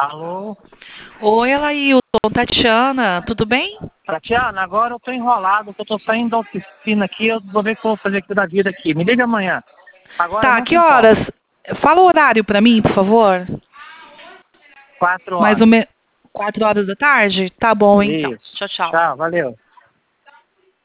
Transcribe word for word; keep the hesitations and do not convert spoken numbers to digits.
Alô? Oi, Alailton, Tatiana, tudo bem? Tatiana, agora eu tô enrolado, que eu tô saindo da oficina aqui, eu vou ver o que eu vou fazer aqui da vida aqui. Me liga amanhã. Agora Tá, não que tem como. horas? Fala o horário pra mim, por favor. Quatro Mais ou horas. menos quatro horas da tarde? Tá bom, então. Isso. Tchau, tchau. Tchau, valeu.